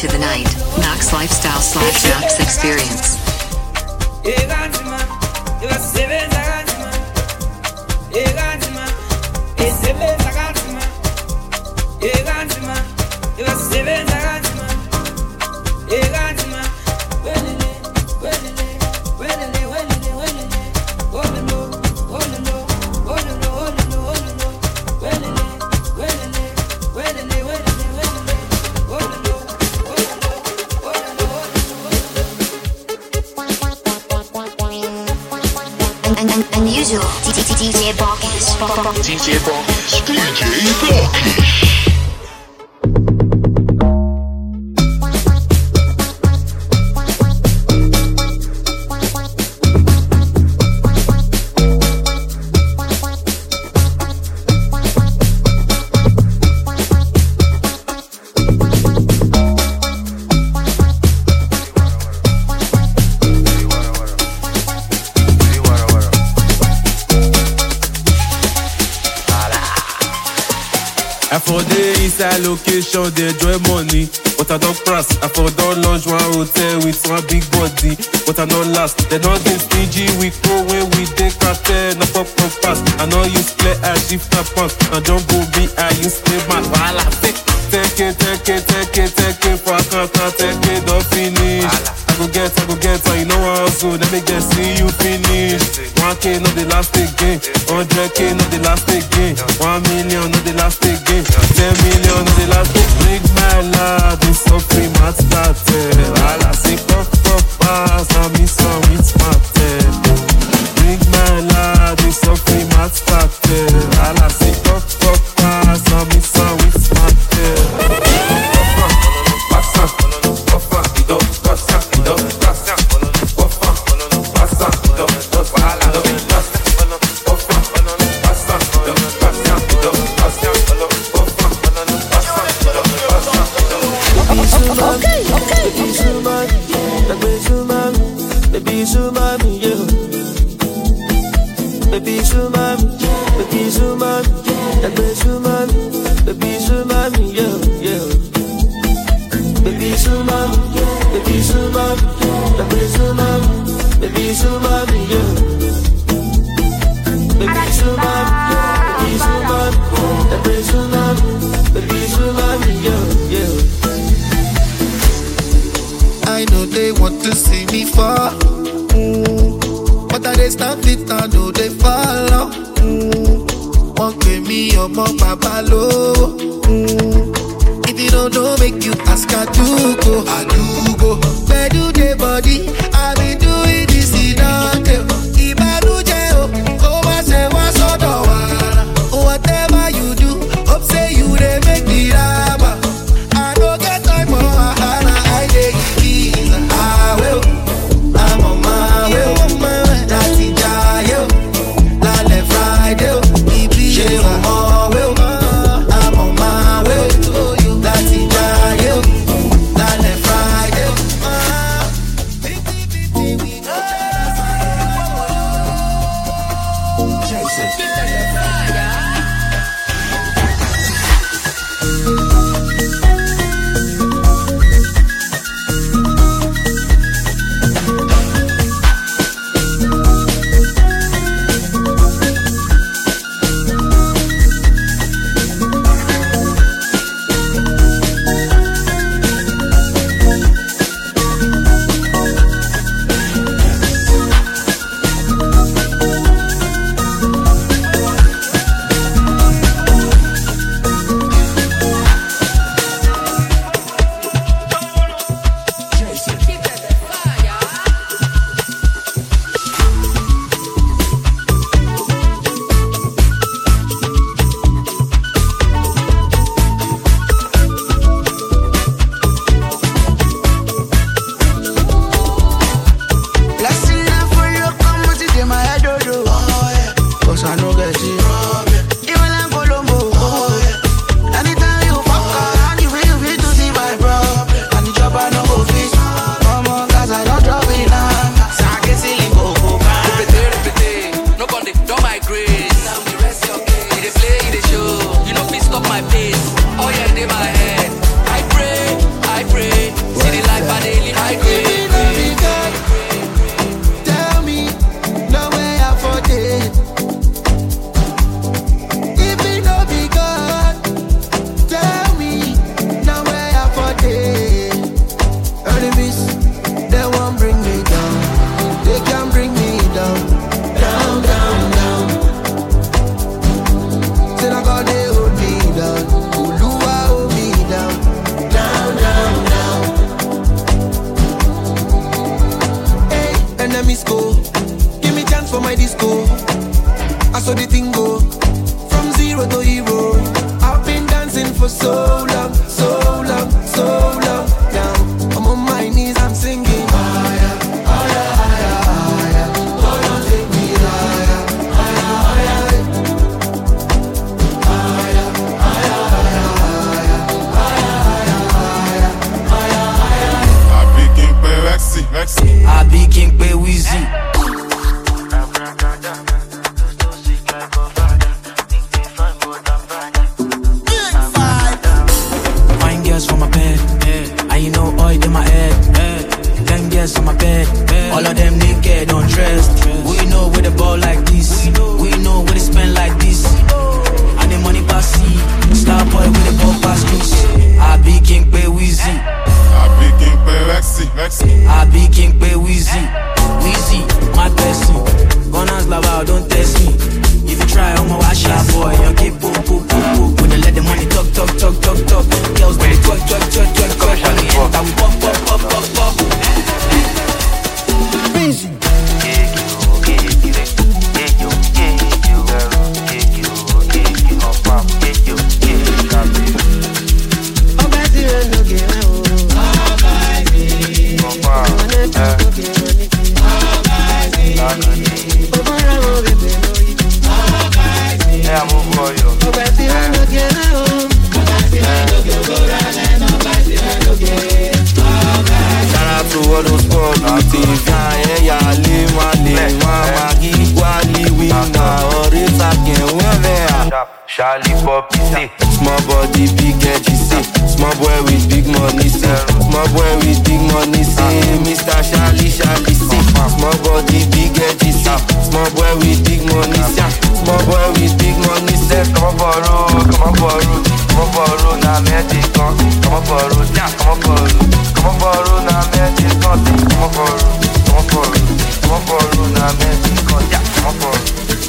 the night. Knox Lifestyle slash Knox Experience. Unusual D J Balkis. D J Balkis. D J Balkis. For the inside location, they enjoy money. But I don't cross, I for don't launch one hotel with one big body. But I don't last, they don't get stingy. We go when we take cartel, no pop pop fast. I know you play as if I pump. I don't go be I use play my wala. Take it, take it, take it, take it, for I can't, can't take it, don't finish. I go get, I go get, so you know how so let me get see you finish. One K not the last again, hundred K not the last again, one million not the last again. Ten million on the last day. Bring my lad, it's so free, my started. All I say, pop, pop, pass, and me some it's smarted. Bring my lad, it's so free, my started. All I say, pop, pop, pass, and me some it's smarted. Passa, passa, ido, passa, ido, passa, passa, passa, ido, passa, ido, Okay, okay. Baby Sumami, baby Sumami, baby Sumami, yeah. Baby Sumami, baby Sumami, baby Sumami, baby Sumami, yeah, yeah. Baby Sumami, baby Sumami, baby Sumami, baby Sumami, yeah. Baby Sumami, baby Sumami, baby Sumami, baby Sumami, yeah, yeah. I know they want to see me fall, mm. But I they stand it, I know they follow. Mm. Won't give me your mom, Papa low. Mm. If you don't know, make you ask. I do go, I do go. Where do they body? I be doing this in a day. If I do jail, come and say what's on the water. Whatever you do, hope say you they make me laugh. I don't get time for a hana, I take it. I will, I'm on my way, that's it, yo. Lale Friday, she on my way, I'm on my way, that's it, yo. Lale Friday. Vexy, Vexy. I be King Pay Weezy. Fine girls for my bed, yeah. And you know oil in my head, yeah. Ten girls on my bed, yeah. All of them naked, don't dressed. We know where the ball like this. We know where they spend like this. And the money pass see. Star boy with the ball pass loose. I be King Pay Weezy. I be King Pay Vexy, Vexy. I be King Pay Weezy. Weezy, my person. Gunners love out, don't test me. If you try, I'm a wash out boy. You keep boom, boom, boom, boom. When they let the money talk, talk, talk, talk, talk. Girls, when they twerk, twerk, twerk, twerk, twerk. When we enter, we pop, pop, pop, pop, pop. Weezy. Charlie Poppy, say small body, big edgy, say small boy with big money, say small boy with big money, say Mister Charlie, Charlie, say small body, big edgy, say small boy with big money, say small boy with big money, say come on borrow, come on borrow, come on borrow, na magic, come on borrow, yeah, come on borrow, come on borrow, na magic, come on borrow, come on borrow, come on borrow, na magic, yeah, come on borrow.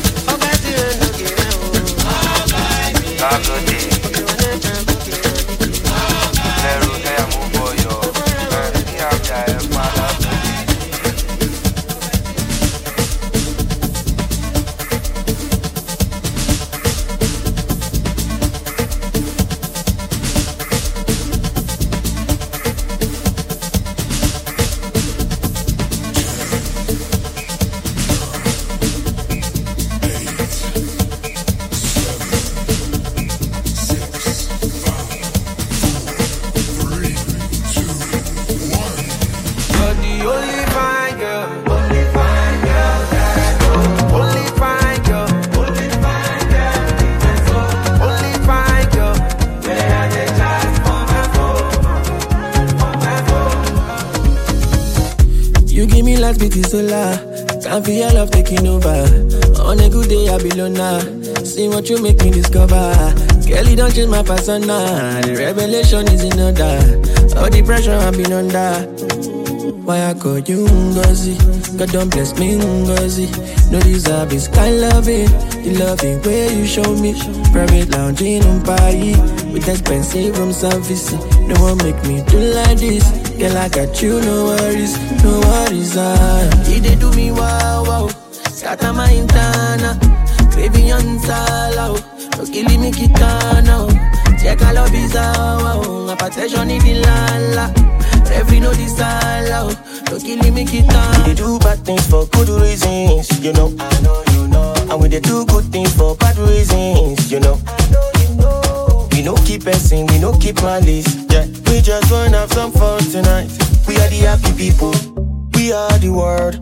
Solar, can't feel your love taking over. On a good day, I be loner. See what you make me discover. Girl, you don't change my persona. The revelation is in order. All the pressure I've been under. Why I call you Ngozi? God don't bless me Ngozi. No deserve is kind loving. The loving way you show me. Private lounging on Paris with expensive room service. No one make me do like this. Girl, I got you, no worries, no worries. Ah, he did do me wow wow. Scatter my intana, baby on sala. No killing me kitana. Check all of his wow. My protection in the lala. Every no desala. No killing me kitana. We do bad things for good reasons, you know. I know you know. And we they do good things for bad reasons, you know. I know you know. We no keep passing, we no keep malice. Yeah, we just wanna have some fun tonight. We are the happy people, we are the world.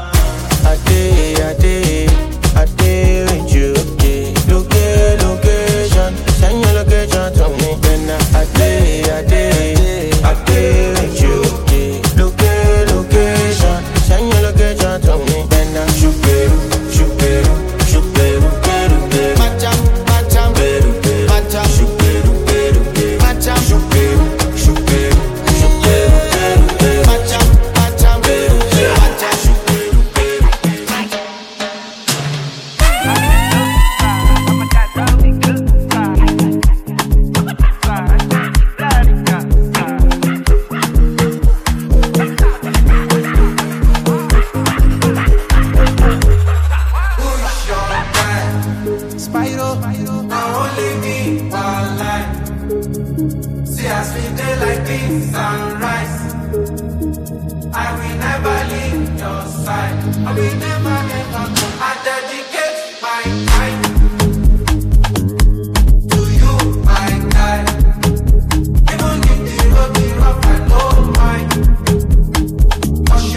A day, a day, a day with you. Location, location, send your location to me. Then a day, a day, a day with you. Location, location, send your location to me. Then I shoot beru, shoot beru, shoot beru, beru, beru. Macham, macham, beru, beru, macham, shoot beru, beru, beru, macham, shoot beru, shoot beru, shoot beru, beru, beru, macham, macham, beru, beru, macham, shoot beru, beru, beru. Spyro, now only me one life. See us we day like this sunrise. I will never leave your side. I will never ever go. I dedicate my time to you, my guy. Even if the road be rough, I don't mind. 'Cause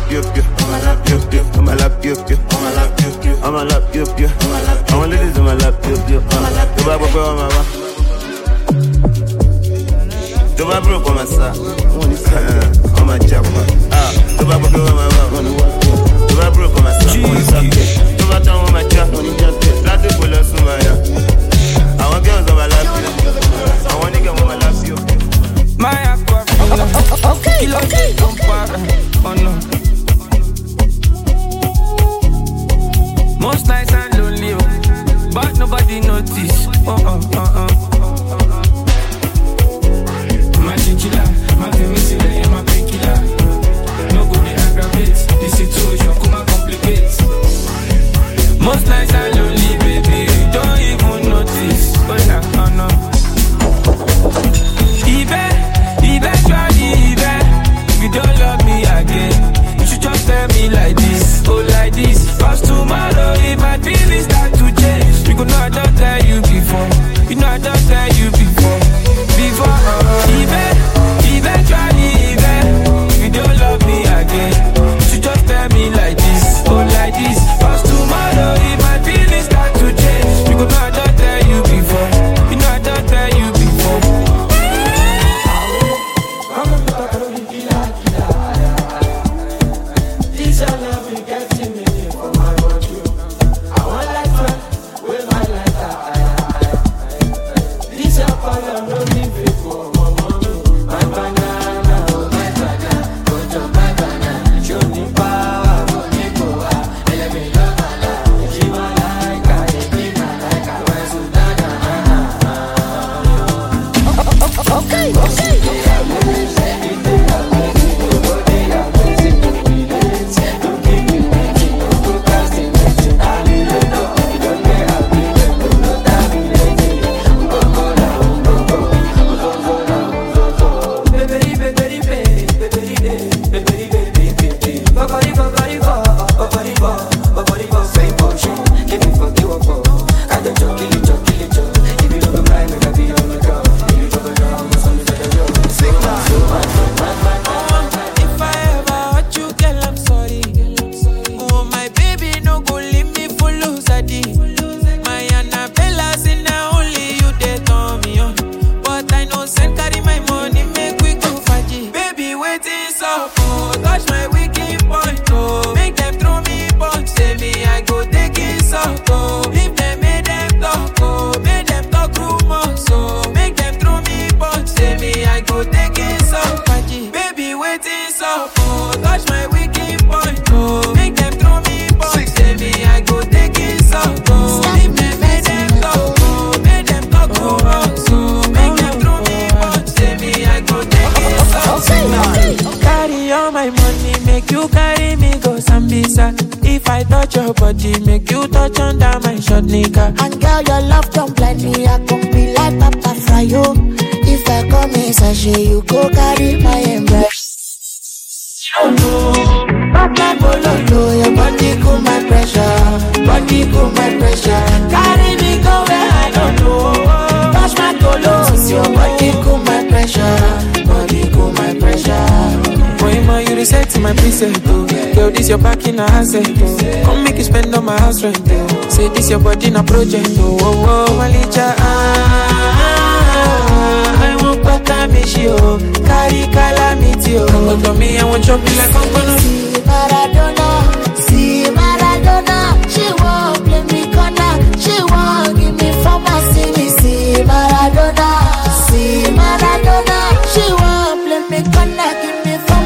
you, you. I'ma lap you, you. I'ma lap you, you. I'ma lap you, you. I'ma lap you, you. I want ladies, I'ma lap you, you. I'ma lap you, you. I'ma lap you, Do I broke on my side? On my job. Ah, do I broke on my side? Do I broke on my side? Do I turn on my job? Not the bullets on my yard. I want girls on my lap. I want to get on my lap. My aqua. Okay, okay, okay. Oh no. Most nights I'm lonely, but nobody notice. Oh, oh, oh, oh. My chinchilla, my femicilla, and my painkiller. No good, they aggravate. The situation come and complicate. Most nights I'm lonely, baby. Don't even notice. Oh no, oh no. Even, eventually, even if you don't love me again, you should just tell me like this, oh like this. Cause tomorrow if my feelings start to change, you go know I don't tell you before. You know I don't tell you before. Before, uh, even, eventually, even if you don't love me again, you should just tell me like this, oh like this. Cause tomorrow if my feelings start to change, you go know I don't tell you before. You know I don't tell you before. This your love, you get to me for my body. I want like fun with my lighter. This your color, no need before my mommy. My banana, oh my banana, go to my banana. Show me power, go me power. Let me love my life. She my like, I be my like, I want to na na na. Okay, okay, okay. If I touch your body, make you touch under my short nigga. And girl, your love don't blind me. I can be like Papa Fryo. If I come in sachet, you go carry my embrace. Oh no, Papa Bololo, your body cool my pressure. Body cool my pressure. Carry me go where I don't know. Touch my tolos, your body cool my pressure. Body cool my pressure. Boy, ma, you reset to my preset, oh. Girl, this your back in a asset, oh. Come make you spend on my house rent, oh. Say this your body in a project, oh. Oh, oh, Malicha, ah, ah, I won't put a mishi, oh. Carry calamity, oh. Come to me, I won't chop you like I'm gonna. See Maradona, see Maradona. She won't play me corner. She won't give me pharmacy. See Maradona, see Maradona. She won't play me corner. Give me pharmacy.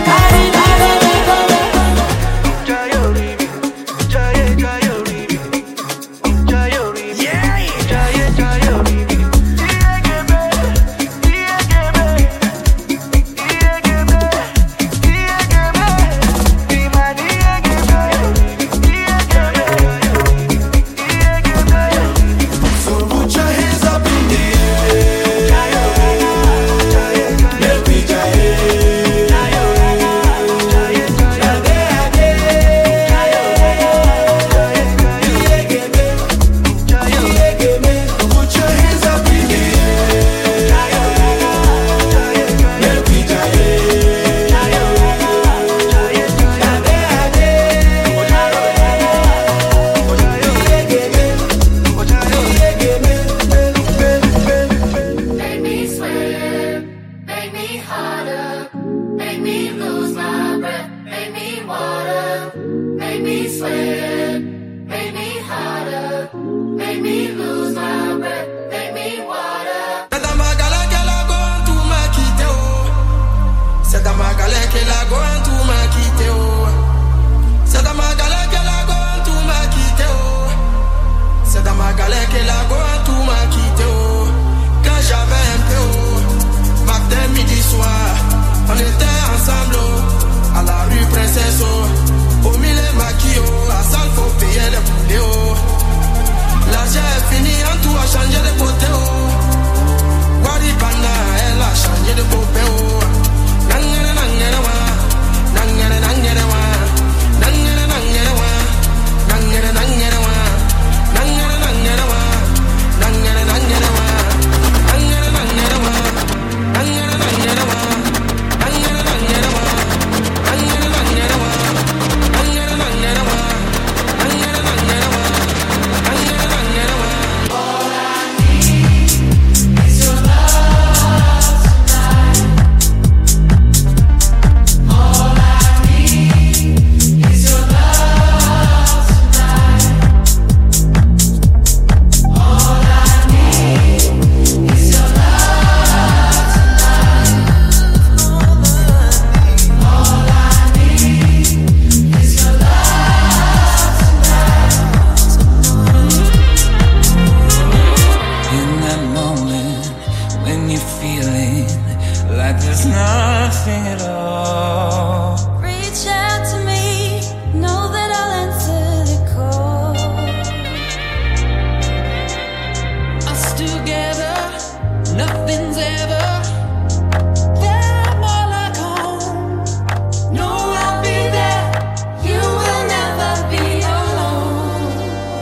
sweating, make me hotter, make me lose my breath, make me water. C'est dans ma galère qu'elle a gone, tout m'a quitté, oh. C'est dans ma galère qu'elle a gone, tout m'a quitté, oh. C'est dans ma galère qu'elle a gone, tout m'a quitté, oh. C'est dans ma galère qu'elle a gone, tout m'a quitté, oh. Quand j'avais un peu, oh. Matin, midi, soir, on était ensemble, oh. À la rue Princesse, oh. Au milieu maquillot, à salle faut payer les poulets, oh. L'argent est fini, en tout a changé de côté, oh. Waribana, elle a changé de côté, oh. Nangere, nangere, wa. Nangere, nangere, wa. Nangere, nangere, wa. Nangere, nangere, wa. Nangere, nangere, wa. Nangere, nangere, wa. Nangere, nangere, wa. Nangere, nangere, wa. Nangere, nangere, wa. Nangere, nangere, wa. Nangere, nangere, wa. Nangere, nangere, wa. Nangere, nangere, wa. All I need is your love tonight. All I need is your love tonight. All I need is your love tonight. All I need is your love In that moment when you're feeling like there's nothing at all, reach out to me, know that I'll answer the call. us together, nothing's ever that more like home. No, I'll be there. You will never be alone.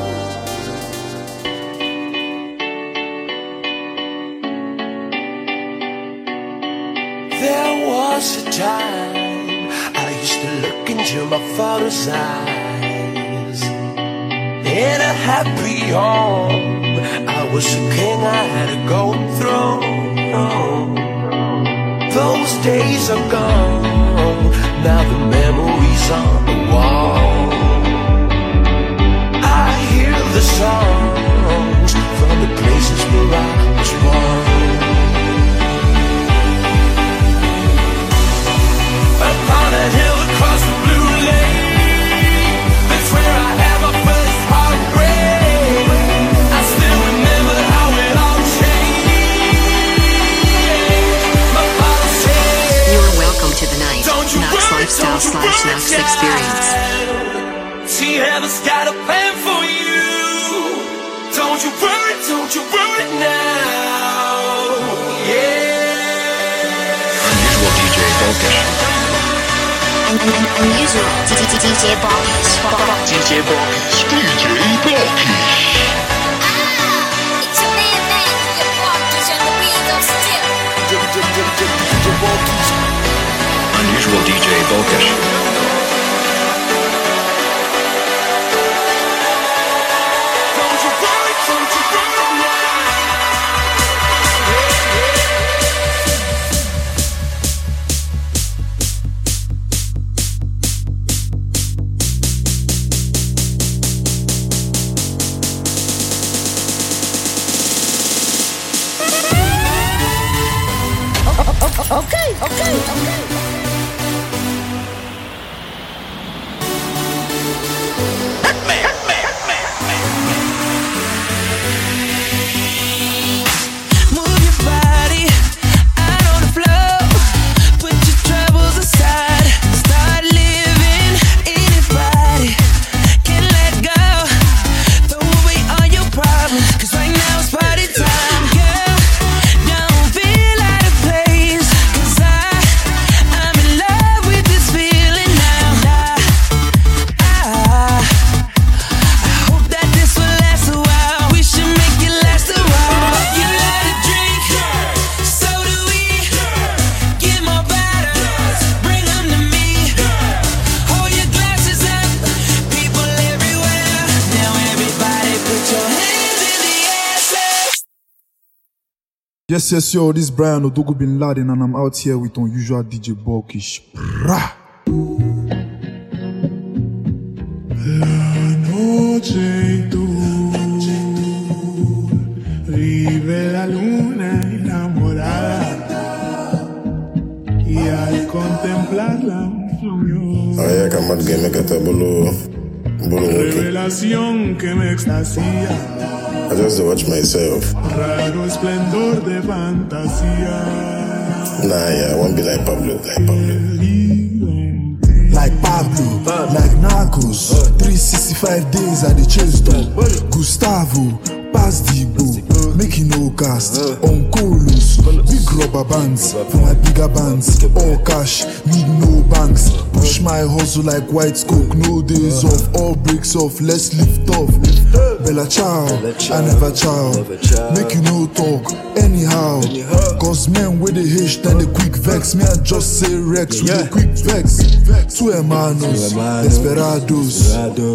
There was a time I used to look into my father's eyes. In a happy home, I was a king, I had a golden throne. Those days are gone, now the memories on the wall. I hear the songs from the places where I was born. Upon a hill across the blue lake, that's where I had my first heartbreak. I still remember how it all changed. My father said, You are welcome to the night. Don't you Knox worry, Lifestyle don't you slash worry, Knox Experience. child. See, heaven's got a plan for you. Don't you worry, don't you worry now. Yeah. Unusual D J Focus. Un- un- un- Unusual D J D J Balkish. D J Balkish. D J Balkish. It's your man, man, your partners and the beat of steel. Unusual D J Balkish. Don't you worry, don't you worry now. Okay, okay, okay. move your body out on the floor. Put your troubles aside, start living. Anybody can let go. Throw away all your problems, 'cause right now it's party time. Girl, don't feel out of place, 'cause I, I'm in love with this feeling now. I, I, I hope that this will last a while. We should make it last a while. You like to drink, so do we. Get more bottles, bring them to me. Hold your glasses up, people everywhere. Now everybody put your hands in the air, say. Yes, yes, yo, this is Brian Odogo Bin Laden, and I'm out here with Unusual D J Balkish. Brah. noche tú vive la luna enamorada y al contemplarla fluyó. Ay, acá game que te bolo, bolo. Revelación que me extasía. I just watch myself. Raro esplendor de fantasía. Nah, yeah, I won't be like Pablo, like Pablo. Like Pablo, like Narcos. three sixty-five days at the chase dog. Gustavo, pass the bow. Making no cast on colos. Big rubber bands for my bigger bands. All cash, need no banks. Push my hustle like white smoke. No days off, all breaks off. Let's lift off. Bella ciao, I never chow. Make you no talk anyhow. Cause men with the H then the quick vex. Me I just say Rex with the quick vex. Two hermanos, desperados.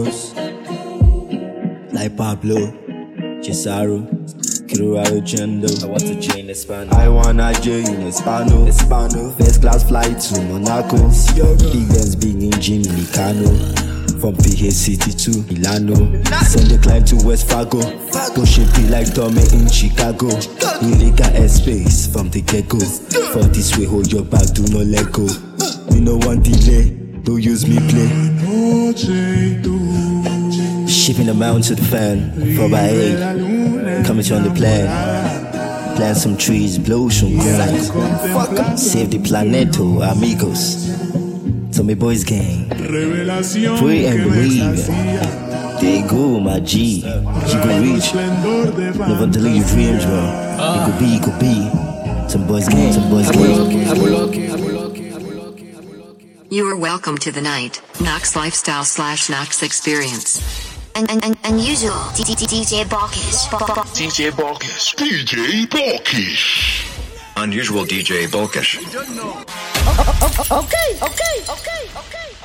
Like Pablo, Cesaro, Cruaro Gendo. I want to J in Espano. I wanna J in Espano. Espano. First class flight to Monaco. Big Benz, big engine, Nicano. From P H City to Milano. Send the client to West Fargo. Push it be like Tommy in Chicago. Illegal airspace from the get-go. For this way, hold your back, do not let go. We no one delay, don't use me play. Shipping them out to the fan, four by eight. Coming to on the plan. Plant some trees, blow some grass. Save the planeto, amigos. So my boys gang, pray and believe. There you go, my G. You go reach. Never delay your dreams, bro. It could be, it could be. Some boys gang, some boys gang. You are welcome to the night, Knox Lifestyle slash Knox Experience. Un- un- un- unusual D J Balkish. D J Balkish. D J Balkish. Unusual D J Balkish. Okay, okay, okay, okay.